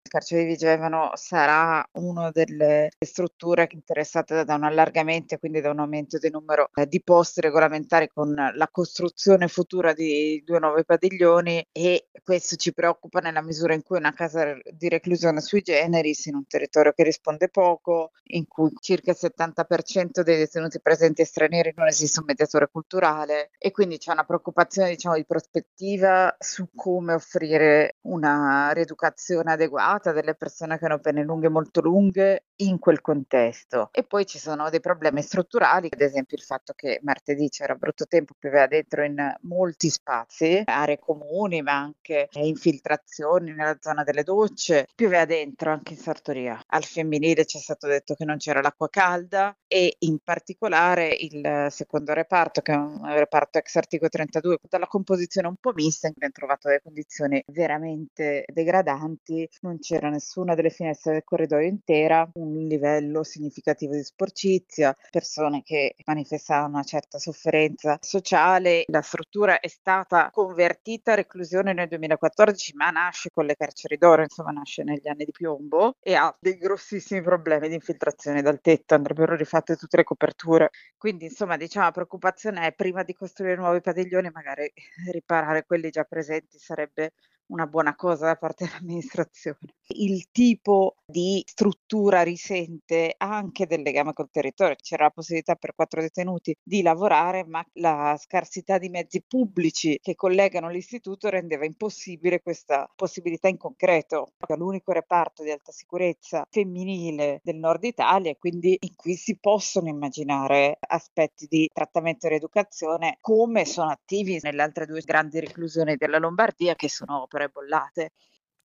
Carcere di Vigevano sarà una delle strutture interessate da un allargamento e quindi da un aumento del numero di posti regolamentari con la costruzione futura di 2 nuovi padiglioni, e questo ci preoccupa nella misura in cui una casa di reclusione sui generis, in un territorio che risponde poco, in cui circa il 70% dei detenuti presenti stranieri, non esiste un mediatore culturale, e quindi c'è una preoccupazione, diciamo, di prospettiva su come offrire una rieducazione adeguata a delle persone che hanno pene lunghe, molto lunghe, in quel contesto. E poi ci sono dei problemi strutturali, ad esempio il fatto che martedì c'era brutto tempo, pioveva dentro in molti spazi, aree comuni, ma anche infiltrazioni nella zona delle docce, pioveva dentro anche in sartoria. Al femminile c'è stato detto che non c'era l'acqua calda, e in particolare il secondo reparto, che è un reparto ex articolo 32, dalla composizione un po' mista, in cui abbiamo trovato delle condizioni veramente degradanti. Non c'era nessuna delle finestre del corridoio intera, un livello significativo di sporcizia, persone che manifestavano una certa sofferenza sociale. La struttura è stata convertita a reclusione nel 2014, ma nasce con le carceri d'oro, insomma nasce negli anni di piombo, e ha dei grossissimi problemi di infiltrazione dal tetto, andrebbero rifatte tutte le coperture. Quindi insomma, diciamo, la preoccupazione è, prima di costruire nuovi padiglioni, magari riparare quelli già presenti sarebbe una buona cosa da parte dell'amministrazione. Il tipo di struttura risente anche del legame col territorio. C'era la possibilità per 4 detenuti di lavorare, ma la scarsità di mezzi pubblici che collegano l'istituto rendeva impossibile questa possibilità in concreto. È l'unico reparto di alta sicurezza femminile del nord Italia, quindi in cui si possono immaginare aspetti di trattamento e rieducazione come sono attivi nelle altre 2 grandi reclusioni della Lombardia, che sono opere bollate.